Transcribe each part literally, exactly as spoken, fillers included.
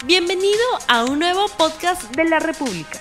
Bienvenido a un nuevo podcast de la República.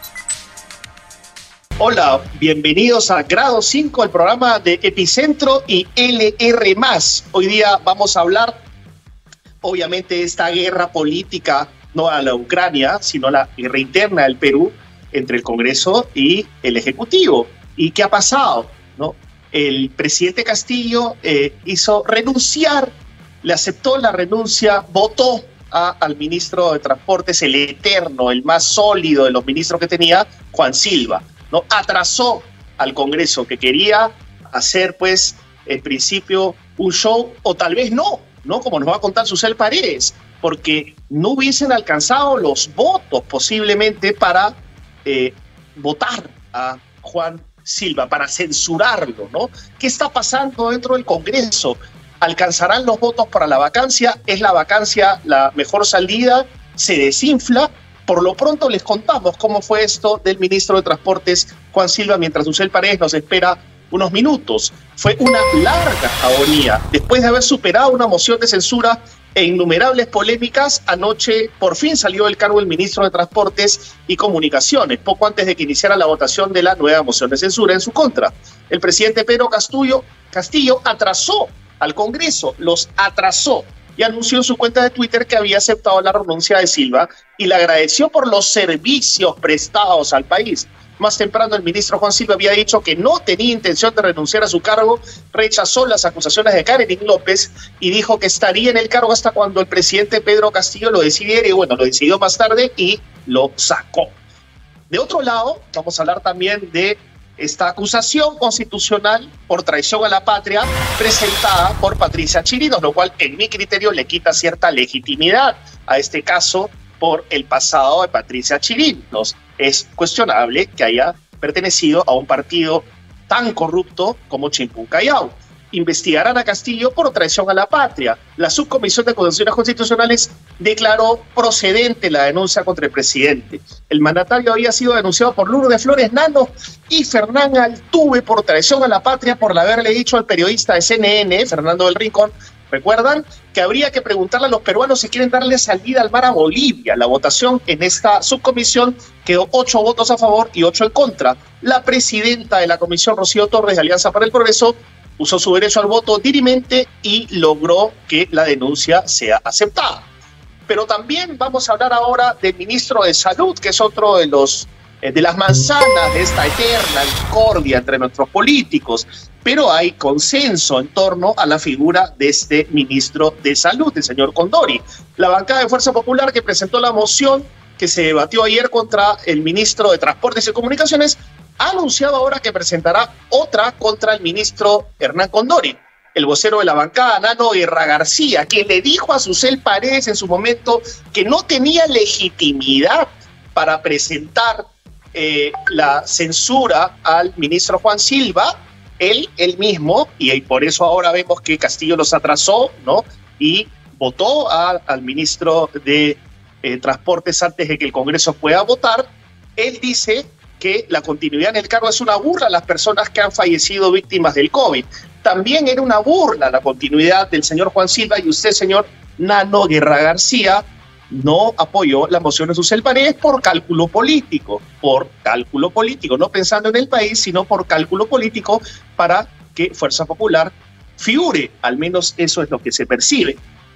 Hola, bienvenidos a Grado cinco, el programa de Epicentro y L R más. Hoy día vamos a hablar, obviamente, de esta guerra política, no a la Ucrania, sino la guerra interna del Perú entre el Congreso y el Ejecutivo. ¿Y qué ha pasado? ¿No? El presidente Castillo eh, hizo renunciar, le aceptó la renuncia, votó a, al ministro de Transportes, el eterno, el más sólido de los ministros que tenía, Juan Silva. ¿No? Atrasó al Congreso, que quería hacer, pues, en principio, un show, o tal vez no, ¿no? Como nos va a contar Susel Paredes, porque no hubiesen alcanzado los votos posiblemente para eh, votar a Juan Silva, para censurarlo, ¿no? ¿Qué está pasando dentro del Congreso? ¿Alcanzarán los votos para la vacancia? ¿Es la vacancia la mejor salida? ¿Se desinfla? Por lo pronto les contamos cómo fue esto del ministro de Transportes, Juan Silva, mientras Susel Paredes nos espera unos minutos. Fue una larga agonía. Después de haber superado una moción de censura e innumerables polémicas, anoche por fin salió del cargo el ministro de Transportes y Comunicaciones, poco antes de que iniciara la votación de la nueva moción de censura en su contra. El presidente Pedro Castillo, Castillo atrasó al Congreso, los atrasó, y anunció en su cuenta de Twitter que había aceptado la renuncia de Silva y le agradeció por los servicios prestados al país. Más temprano, el ministro Juan Silva había dicho que no tenía intención de renunciar a su cargo, rechazó las acusaciones de Karen López y dijo que estaría en el cargo hasta cuando el presidente Pedro Castillo lo decidiera, y bueno, lo decidió más tarde y lo sacó. De otro lado, vamos a hablar también de esta acusación constitucional por traición a la patria presentada por Patricia Chirinos, lo cual en mi criterio le quita cierta legitimidad a este caso por el pasado de Patricia Chirinos. Es cuestionable que haya pertenecido a un partido tan corrupto como Chimpún Callao. Investigarán a Castillo por traición a la patria. La Subcomisión de Acusaciones Constitucionales declaró procedente la denuncia contra el presidente. El mandatario había sido denunciado por Lourdes Flores Nano y Fernán Altuve por traición a la patria por haberle dicho al periodista de C N N, Fernando del Rincón, recuerdan, que habría que preguntarle a los peruanos si quieren darle salida al mar a Bolivia. La votación en esta subcomisión quedó ocho votos a favor y ocho en contra. La presidenta de la comisión, Rocío Torres, de Alianza para el Progreso, usó su derecho al voto dirimente y logró que la denuncia sea aceptada. Pero también vamos a hablar ahora del ministro de Salud, que es otro de los eh, de las manzanas de esta eterna discordia entre nuestros políticos. Pero hay consenso en torno a la figura de este ministro de Salud, el señor Condori. La bancada de Fuerza Popular, que presentó la moción que se debatió ayer contra el ministro de Transportes y Comunicaciones, ha anunciado ahora que presentará otra contra el ministro Hernán Condori. El vocero de la bancada, Nano Guerra García, quien le dijo a Susel Paredes en su momento que no tenía legitimidad para presentar eh, la censura al ministro Juan Silva, él, él mismo, y por eso ahora vemos que Castillo los atrasó, ¿no? Y votó a, al ministro de eh, Transportes antes de que el Congreso pueda votar. Él dice que la continuidad en el cargo es una burla a las personas que han fallecido víctimas del COVID. También era una burla la continuidad del señor Juan Silva, y usted, señor Nano Guerra García, no apoyó la moción de Susel Paredes por cálculo político, por cálculo político, no pensando en el país, sino por cálculo político para que Fuerza Popular figure, al menos eso es lo que se percibe.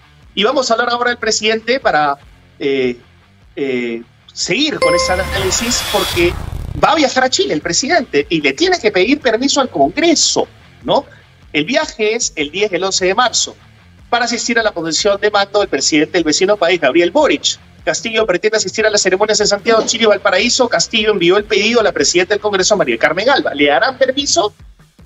Y vamos a hablar ahora del presidente para eh, eh, seguir con ese análisis, porque va a viajar a Chile el presidente y le tiene que pedir permiso al Congreso, ¿no? El viaje es el diez y el once de marzo para asistir a la posesión de mando del presidente del vecino país, Gabriel Boric. Castillo pretende asistir a las ceremonias en Santiago, Chile y Valparaíso. Castillo envió el pedido a la presidenta del Congreso, María Carmen Alba. ¿Le darán permiso?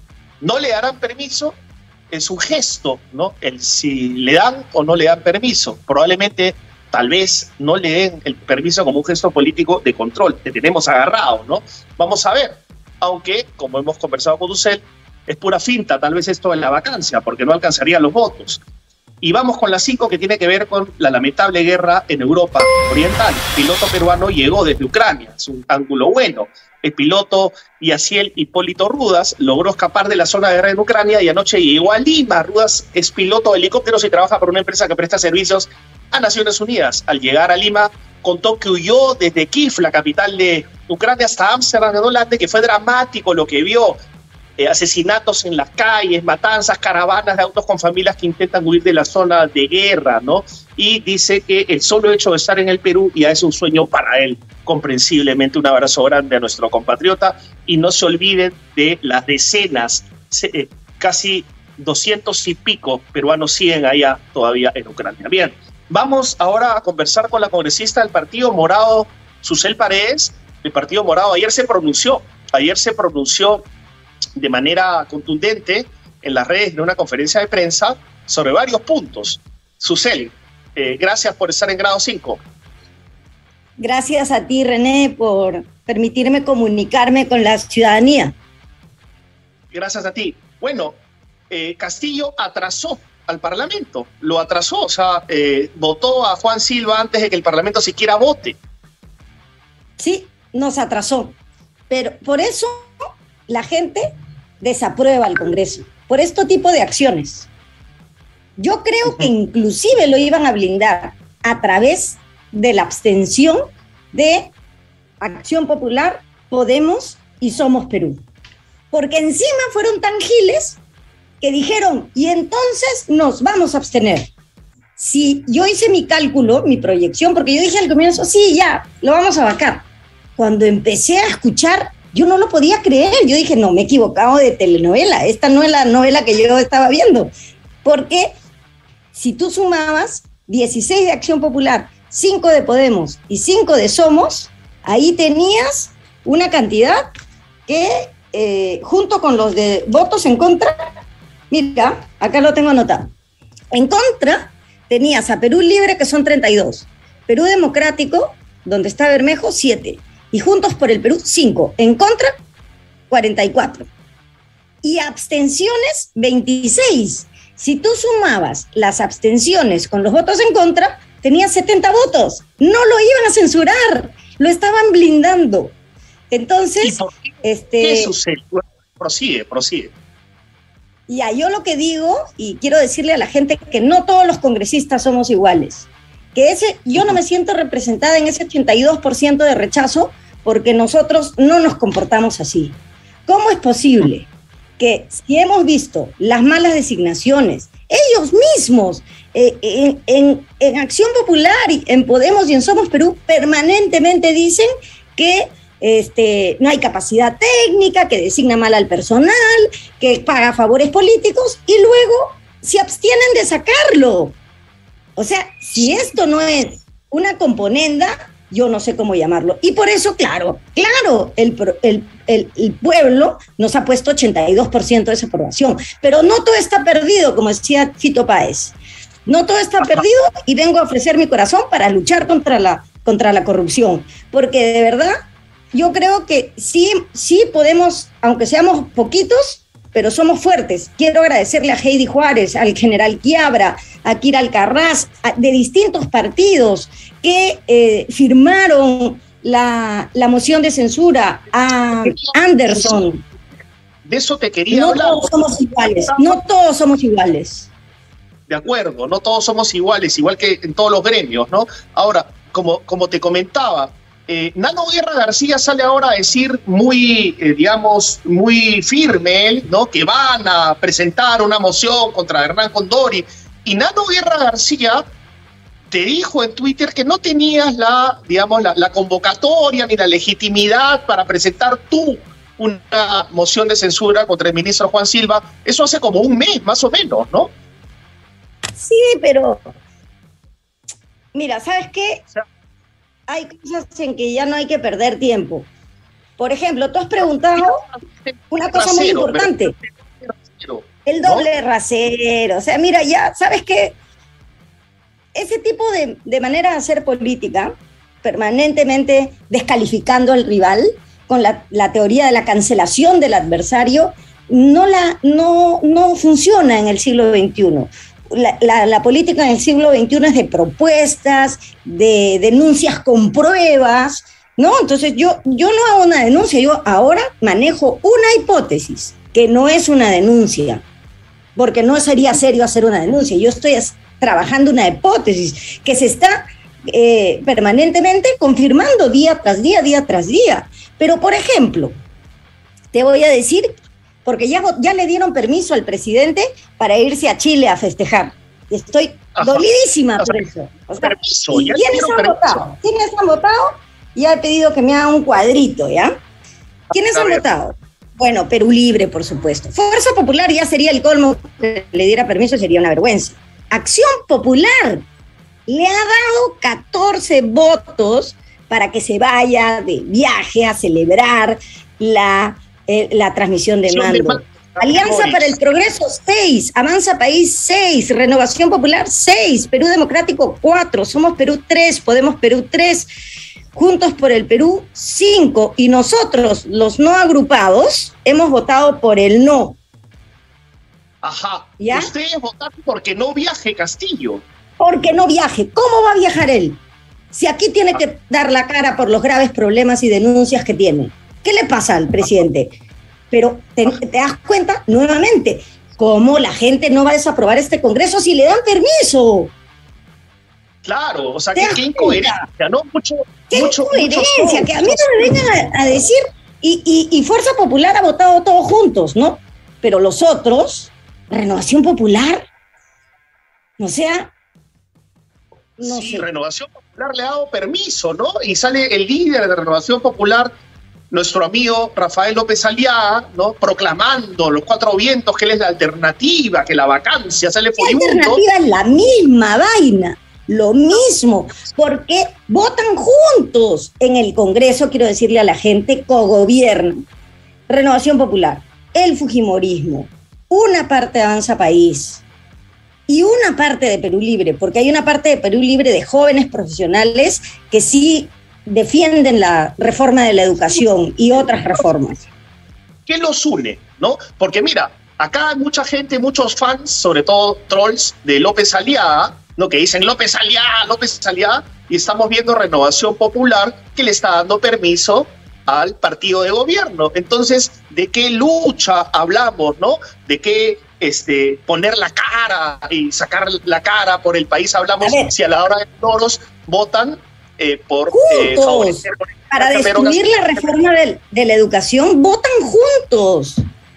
¿No le darán permiso? Es un gesto, ¿no? El si le dan o no le dan permiso. Probablemente, tal vez, no le den el permiso como un gesto político de control. Te tenemos agarrado, ¿no? Vamos a ver. Aunque, como hemos conversado con Dussel, es pura finta, tal vez esto en la vacancia, porque no alcanzaría los votos. Y vamos con la cinco, que tiene que ver con la lamentable guerra en Europa Oriental. El piloto peruano llegó desde Ucrania, es un ángulo bueno. El piloto Yaciel Hipólito Rudas logró escapar de la zona de guerra en Ucrania y anoche llegó a Lima. Rudas es piloto de helicópteros y trabaja por una empresa que presta servicios a Naciones Unidas. Al llegar a Lima, contó que huyó desde Kiev, la capital de Ucrania, hasta Ámsterdam, en Holanda, que fue dramático lo que vio. Eh, asesinatos en las calles, matanzas, caravanas de autos con familias que intentan huir de la zona de guerra, ¿no? Y dice que el solo hecho de estar en el Perú ya es un sueño para él. Comprensiblemente, un abrazo grande a nuestro compatriota, y no se olviden de las decenas, eh, casi doscientos y pico peruanos siguen allá todavía en Ucrania. Bien, vamos ahora a conversar con la congresista del Partido Morado, Susel Paredes. El Partido Morado ayer se pronunció, ayer se pronunció de manera contundente en las redes de una conferencia de prensa sobre varios puntos. Susel, eh, gracias por estar en Grado cinco. Gracias a ti, René, por permitirme comunicarme con la ciudadanía. Gracias a ti. Bueno, eh, Castillo atrasó al Parlamento, lo atrasó, o sea, eh, votó a Juan Silva antes de que el Parlamento siquiera vote. Sí, nos atrasó, pero por eso la gente desaprueba al Congreso, por este tipo de acciones. Yo creo que inclusive lo iban a blindar a través de la abstención de Acción Popular, Podemos y Somos Perú. Porque encima fueron tan giles que dijeron, y entonces nos vamos a abstener. Si yo hice mi cálculo, mi proyección, porque yo dije al comienzo, sí, ya, lo vamos a vacar. Cuando empecé a escuchar, yo no lo podía creer. Yo dije, no, me he equivocado de telenovela. Esta no es la novela que yo estaba viendo. Porque si tú sumabas dieciséis de Acción Popular, cinco de Podemos y cinco de Somos, ahí tenías una cantidad que, eh, junto con los de votos en contra, mira, acá lo tengo anotado. En contra tenías a Perú Libre, que son treinta y dos. Perú Democrático, donde está Bermejo, siete. Y Juntos por el Perú, cinco. En contra, cuarenta y cuatro. Y abstenciones, veintiséis. Si tú sumabas las abstenciones con los votos en contra, tenías setenta votos. No lo iban a censurar, lo estaban blindando. Entonces, ¿Y por qué? este, ¿Qué sucede? Prosigue, prosigue. Ya, yo lo que digo, y quiero decirle a la gente que no todos los congresistas somos iguales. Que ese, yo no me siento representada en ese ochenta y dos por ciento de rechazo porque nosotros no nos comportamos así. ¿Cómo es posible que si hemos visto las malas designaciones, ellos mismos eh, en, en, en Acción Popular, en Podemos y en Somos Perú permanentemente dicen que este, no hay capacidad técnica, que designa mal al personal, que paga favores políticos y luego se abstienen de sacarlo? O sea, si esto no es una componenda, yo no sé cómo llamarlo. Y por eso, claro, claro, el, el, el, el pueblo nos ha puesto ochenta y dos por ciento de esa aprobación. Pero no todo está perdido, como decía Fito Páez. No todo está perdido y vengo a ofrecer mi corazón para luchar contra la, contra la corrupción. Porque de verdad, yo creo que sí, sí podemos, aunque seamos poquitos, pero somos fuertes. Quiero agradecerle a Heidi Juárez, al general Quiabra, a Kira Alcaraz, a, de distintos partidos que eh, firmaron la, la moción de censura, a Anderson. De eso te quería no hablar. No todos somos iguales, no todos somos iguales. De acuerdo, no todos somos iguales, igual que en todos los gremios, ¿no? Ahora, como, como te comentaba, Eh, Nano Guerra García sale ahora a decir muy, eh, digamos, muy firme, él, ¿no? Que van a presentar una moción contra Hernán Condori. Y Nano Guerra García te dijo en Twitter que no tenías la, digamos, la, la convocatoria ni la legitimidad para presentar tú una moción de censura contra el ministro Juan Silva. Eso hace como un mes, más o menos, ¿no? Sí, pero mira, ¿sabes qué? O sea, hay cosas en que ya no hay que perder tiempo. Por ejemplo, tú has preguntado una cosa muy importante. El doble rasero. O sea, mira, ya, ¿sabes qué? Ese tipo de, de manera de hacer política, permanentemente descalificando al rival, con la, la teoría de la cancelación del adversario, no, la, no, no funciona en el siglo veintiuno. La, la, la política en el siglo veintiuno es de propuestas, de denuncias con pruebas, ¿no? Entonces yo, yo no hago una denuncia, yo ahora manejo una hipótesis, que no es una denuncia, porque no sería serio hacer una denuncia. Yo estoy trabajando una hipótesis que se está eh, permanentemente confirmando día tras día, día tras día. Pero, por ejemplo, te voy a decir, porque ya, ya le dieron permiso al presidente para irse a Chile a festejar. Estoy Ajá. dolidísima por eso. O sea, permiso, ¿y quiénes han permiso. votado? ¿Quiénes han votado? Ya he pedido que me haga un cuadrito, ¿ya? ¿Quiénes han votado? Bueno, Perú Libre, por supuesto. Fuerza Popular ya sería el colmo que le diera permiso, sería una vergüenza. Acción Popular le ha dado catorce votos para que se vaya de viaje a celebrar la, eh, la transmisión de mando. Alianza para el Progreso, seis. Avanza País, seis. Renovación Popular, seis. Perú Democrático, cuatro. Somos Perú, tres. Podemos Perú, tres. Juntos por el Perú, cinco. Y nosotros, los no agrupados, hemos votado por el no. Ajá. ¿Ya? Ustedes votaron porque no viaje Castillo. Porque no viaje. ¿Cómo va a viajar él? Si aquí tiene que dar la cara por los graves problemas y denuncias que tiene. ¿Qué le pasa al presidente? Pero te, te das cuenta, nuevamente, cómo la gente no va a desaprobar este Congreso si le dan permiso. Claro, o sea, que qué incoherencia, ¿no? Mucho, qué mucho, incoherencia, mucho que a mí no me vengan a, a decir, y, y, y Fuerza Popular ha votado todos juntos, ¿no? Pero los otros, Renovación Popular, o sea, no sí, sé. Renovación Popular le ha dado permiso, ¿no? Y sale el líder de Renovación Popular, nuestro amigo Rafael López Aliaga, ¿no? Proclamando los cuatro vientos que él es la alternativa, que la vacancia sale furibundo. La alternativa es la misma vaina, lo mismo, porque votan juntos en el Congreso, quiero decirle a la gente, cogobiernan. Renovación Popular, el fujimorismo, una parte de Avanza País y una parte de Perú Libre, porque hay una parte de Perú Libre de jóvenes profesionales que sí defienden la reforma de la educación y otras reformas. ¿Qué los une? ¿No? Porque mira, acá hay mucha gente, muchos fans, sobre todo trolls de López Aliaga, ¿no? Que dicen López Aliaga, López Aliaga, y estamos viendo Renovación Popular que le está dando permiso al partido de gobierno. Entonces, ¿de qué lucha hablamos, no? ¿De qué este, poner la cara y sacar la cara por el país hablamos a si a la hora de toros votan Eh, por eh, favorecer, por para destruir la reforma de, de la educación, votan juntos.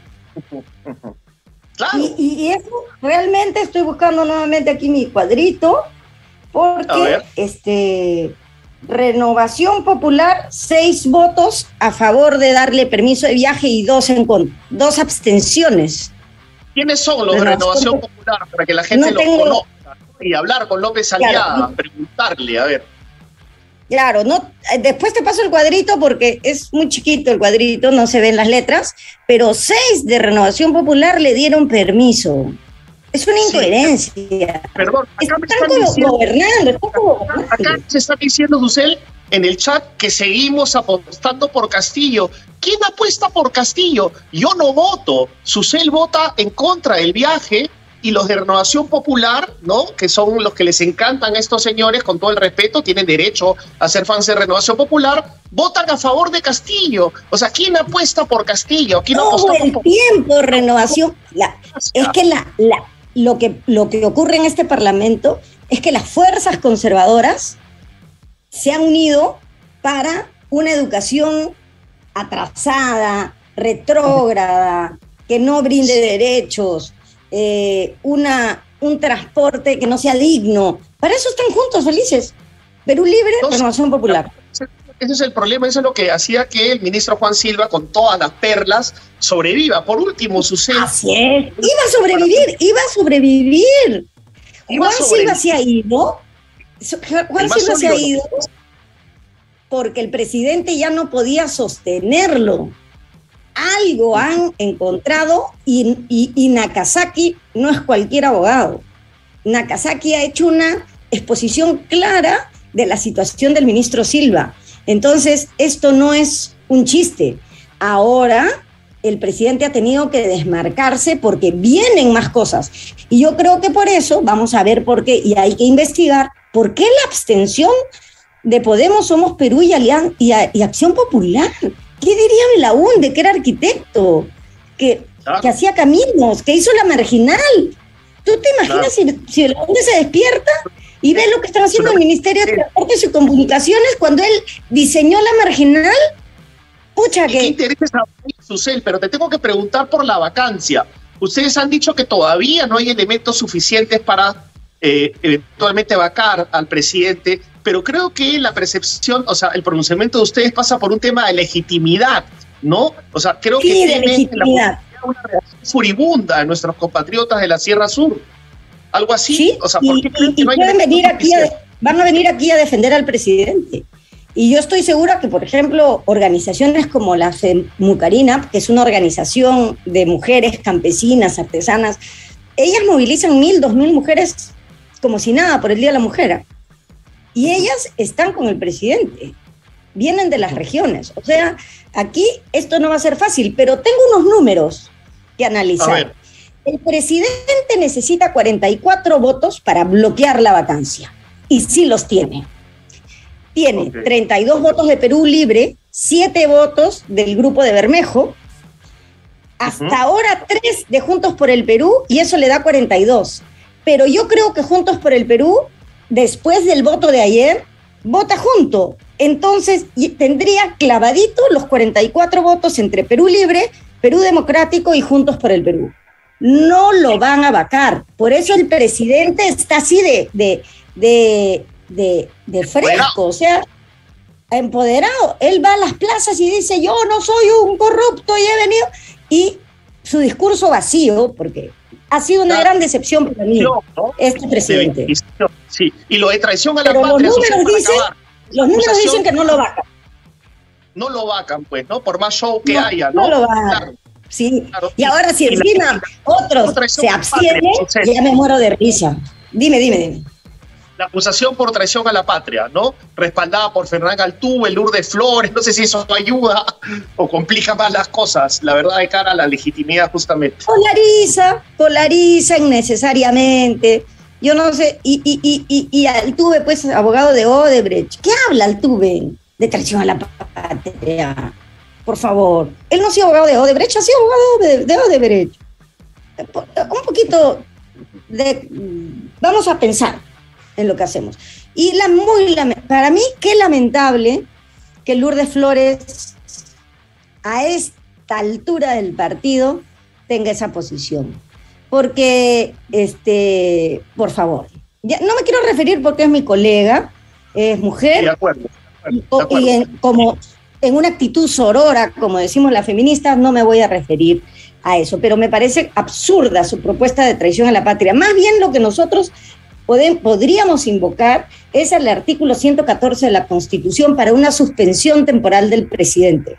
Claro. Y, y eso realmente estoy buscando nuevamente aquí mi cuadrito, porque este Renovación Popular, seis votos a favor de darle permiso de viaje y dos en contra, dos abstenciones. ¿Quiénes son los de Renovación Popular? Para que la gente no los tengo... conozca y hablar con López Aliaga, claro. Preguntarle, a ver. Claro, no, después te paso el cuadrito porque es muy chiquito el cuadrito, no se ven las letras, pero seis de Renovación Popular le dieron permiso. Es una incoherencia. Sí, perdón, acá están, están como diciendo, gobernando. Están como acá, acá se está diciendo, Dussel, en el chat que seguimos apostando por Castillo. ¿Quién apuesta por Castillo? Yo no voto. Susel vota en contra del viaje. Y los de Renovación Popular, ¿no? Que son los que les encantan a estos señores, con todo el respeto, tienen derecho a ser fans de Renovación Popular, votan a favor de Castillo. O sea, ¿quién apuesta por Castillo? ¿Quién todo el por... tiempo Renovación. La, es que la, la, lo que lo que ocurre en este Parlamento es que las fuerzas conservadoras se han unido para una educación atrasada, retrógrada, que no brinde derechos. Eh, una, un transporte que no sea digno. Para eso están juntos, felices. Perú Libre, Entonces, Renovación Popular. Ese es el problema, eso es lo que hacía que el ministro Juan Silva, con todas las perlas, sobreviva. Por último, sucede. Así es. Iba a sobrevivir, iba a sobrevivir. Iba Juan a sobrevivir. Silva se ha ido. Juan Silva se ha ido porque el presidente ya no podía sostenerlo. Algo han encontrado y, y, y Nakazaki no es cualquier abogado. Nakazaki ha hecho una exposición clara de la situación del ministro Silva. Entonces, esto no es un chiste. Ahora, el presidente ha tenido que desmarcarse porque vienen más cosas. Y yo creo que por eso, vamos a ver por qué, y hay que investigar, por qué la abstención de Podemos, Somos Perú y, Alian- y, a- y Acción Popular. ¿Qué diría Belaúnde, que era arquitecto, que, que hacía caminos, que hizo la marginal? ¿Tú te imaginas claro. si, si el hombre se despierta y ve lo que están haciendo el Ministerio de Transportes y Comunicaciones cuando él diseñó la marginal? Pucha que... ¿Qué interesa, Susel? Pero te tengo que preguntar por la vacancia. Ustedes han dicho que todavía no hay elementos suficientes para eh, eventualmente vacar al presidente, pero creo que la percepción, o sea, el pronunciamiento de ustedes pasa por un tema de legitimidad, ¿no? O sea, creo sí, que de legitimidad. La una reacción furibunda de nuestros compatriotas de la Sierra Sur. Algo así. Sí, o sea, ¿por y, qué y, que no hay pueden venir aquí a, van a venir aquí a defender al presidente. Y yo estoy segura que, por ejemplo, organizaciones como la FEMUCARINA, que es una organización de mujeres campesinas, artesanas, ellas movilizan mil, dos mil mujeres como si nada por el Día de la Mujer. Y ellas están con el presidente, vienen de las regiones. O sea, aquí esto no va a ser fácil, pero tengo unos números que analizar. El presidente necesita cuarenta y cuatro votos para bloquear la vacancia, y sí los tiene. Tiene okay. treinta y dos votos de Perú Libre, siete votos del Grupo de Bermejo, hasta uh-huh. ahora tres de Juntos por el Perú, y eso le da cuarenta y dos. Pero yo creo que Juntos por el Perú, después del voto de ayer, vota junto. Entonces tendría clavadito los cuarenta y cuatro votos entre Perú Libre, Perú Democrático y Juntos por el Perú. No lo van a vacar. Por eso el presidente está así de, de, de, de, de fresco, o sea, empoderado. Él va a las plazas y dice, yo no soy un corrupto y he venido. Y su discurso vacío, porque ha sido una gran decepción para mí, ¿no? Este presidente. Sí, y lo de traición a la Pero patria. Los números, dicen, los números dicen que no lo vacan. No lo vacan, pues, ¿no? Por más show que no, haya, ¿no? No lo vacan. Claro. Sí, claro. Y ahora si encima otros se abstienen, ya me muero de risa. Dime, dime, dime. La acusación por traición a la patria, ¿no? Respaldada por Fernán Altuve, Lourdes Flores, no sé si eso ayuda o complica más las cosas, la verdad, de cara a la legitimidad justamente. Polariza, polariza innecesariamente. Yo no sé, y, y, y, y, y Altuve, pues, abogado de Odebrecht. ¿Qué habla Altuve de traición a la patria? Por favor. Él no ha sido abogado de Odebrecht, ha sido abogado de, de Odebrecht. Un poquito de... Vamos a pensar en lo que hacemos. Y la muy para mí, qué lamentable que Lourdes Flores, a esta altura del partido, tenga esa posición. Porque, este, por favor, ya, no me quiero referir porque es mi colega, es mujer, de acuerdo, de acuerdo, de acuerdo. y en, como... en una actitud sorora, como decimos las feministas, no me voy a referir a eso, pero me parece absurda su propuesta de traición a la patria. Más bien lo que nosotros podemos, podríamos invocar es el artículo ciento catorce de la Constitución para una suspensión temporal del presidente,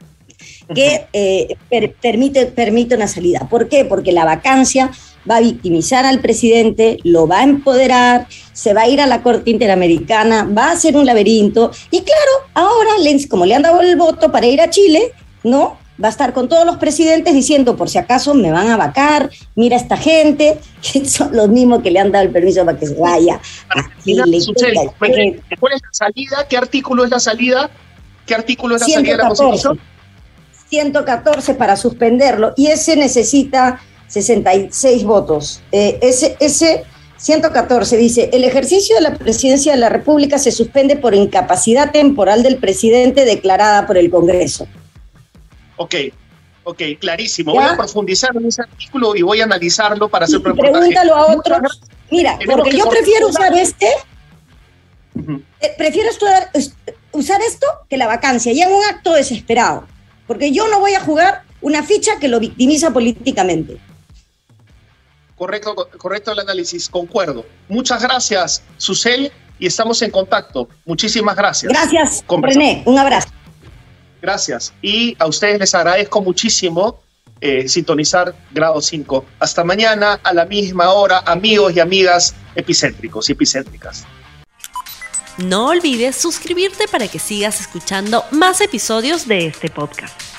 que eh, per, permite, permite una salida. ¿Por qué? Porque la vacancia va a victimizar al presidente, lo va a empoderar, se va a ir a la Corte Interamericana, va a ser un laberinto, y claro, ahora, como le han dado el voto para ir a Chile, ¿no? Va a estar con todos los presidentes diciendo, por si acaso me van a vacar, mira esta gente, que son los mismos que le han dado el permiso para que se vaya a Chile. ¿Cuál es la salida? ¿Qué artículo es la salida? ¿Qué artículo es la salida de la Constitución? ciento catorce para suspenderlo, y ese necesita sesenta y seis votos. Eh, ese, ese ciento catorce dice, el ejercicio de la presidencia de la República se suspende por incapacidad temporal del presidente declarada por el Congreso. Ok, ok, clarísimo. ¿Ya? Voy a profundizar en ese artículo y voy a analizarlo para hacer un reportaje. Pregúntalo a otros. Mira, porque yo prefiero usar este, uh-huh. eh, prefiero estudiar, usar esto que la vacancia, ya en un acto desesperado, porque yo no voy a jugar una ficha que lo victimiza políticamente. Correcto, correcto el análisis, concuerdo. Muchas gracias, Susel, y estamos en contacto. Muchísimas gracias. Gracias, René. Un abrazo. Gracias. Y a ustedes les agradezco muchísimo eh, sintonizar Grado cinco. Hasta mañana a la misma hora, amigos y amigas epicéntricos y epicéntricas. No olvides suscribirte para que sigas escuchando más episodios de este podcast.